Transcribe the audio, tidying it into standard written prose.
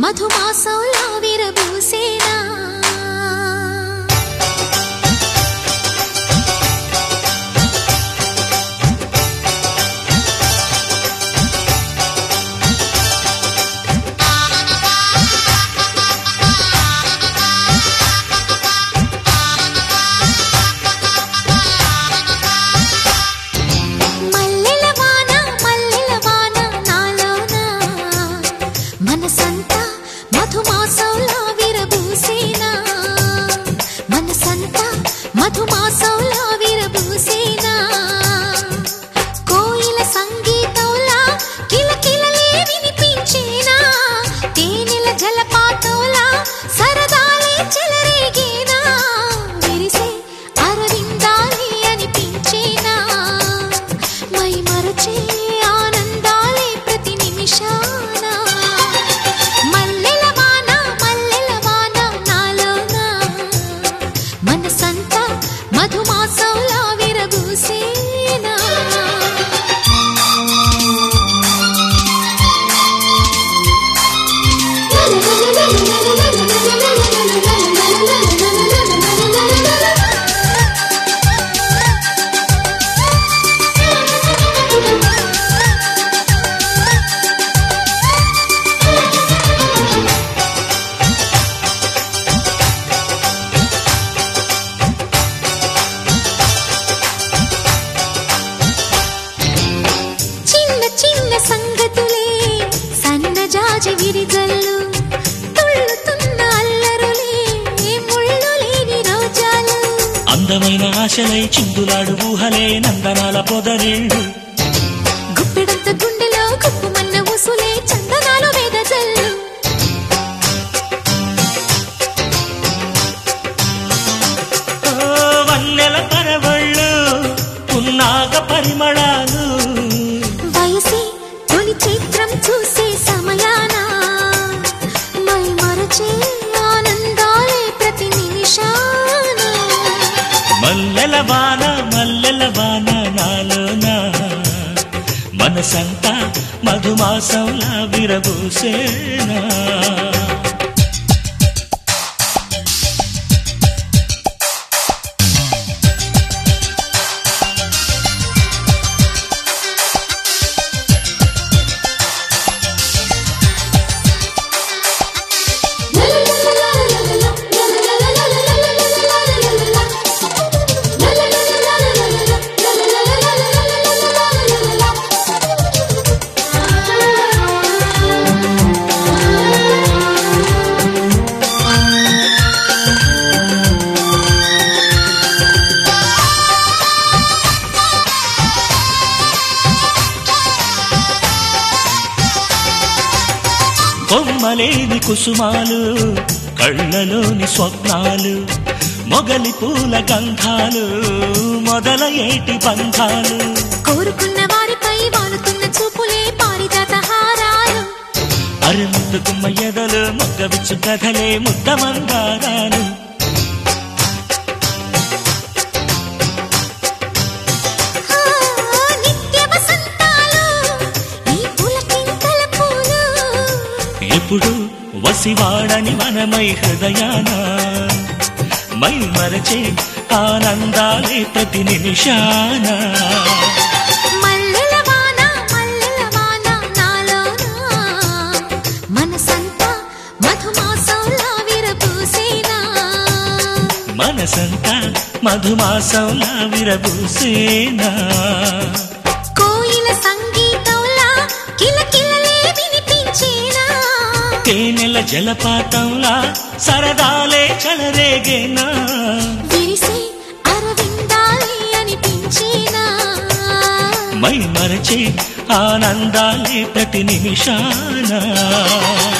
మధుమాసంలా విరబూసేనా మధుమాసంలా విరబూసేనా కోయిల సంగీతంలా కిలకిలలే వినిపించేనా తేనెల జలపాతంలా సరదాలే చెలరేగేనా విరిసే అరవిందాలే అనిపించేనా మై మరచే ఆనందాలే ప్రతి నిమిషాన మల్లెల వాన నాలోన మనసంతా మధుమాసంలా విరబూసేనా చిన్న సంగతులే సన్నజాజి విరిజల్లు తుళ్ళుతున్న అల్లరులే ముళ్ళు లేని రోజాలు అందమైన ఆశలై చిందులాడు ఊహలే నందనాల పొదరిళ్ళు గుప్పెడంత గుండెలో గుప్పుమన్న ఊసులే చందనాలు వేదజల్లు వన్నెల పరవళ్ళు పున్నాగ పరిమళాలు వయసే తొలి చిత్రం చూసే సమయాన మై మరచే ఆనందాలే ప్రతి నిమిషాన మల్లెల వాన నాలోన మనసంతా మధుమాసంలా విరబూసేనా కొమ్మలేని కుసుమాలు కళ్ళలోని స్వప్నాలు మొగలి పూల గంధాలు మొదలయేటి బంధాలు కోరుకున్న వారిపై వాలుతున్న చూపులే పారిజాత హారాలు అరుముద్దుకుమ్మ ఎదలు మొగ్గవిచ్చు కథలే ముద్దమందారాలు ఎప్పుడు వసివాడని మనమై హృదయాన మై మరచే ఆనందాలే ప్రతి నిమిషాన మల్లెల వాన నాలోన మనసంతా మధుమాసంలా విరబూసేనా మనసంతా మధుమాసంలా విరబూసేనా కోయిల సంగీతంలా కిలకిలలే వినిపించేనా తేనెల జలపాతంలా సరదాలే చెలరేగేనా విరిసే అరవిందాలే అనిపించేనా మై మరచే ఆనందాలే ప్రతి నిమిషాన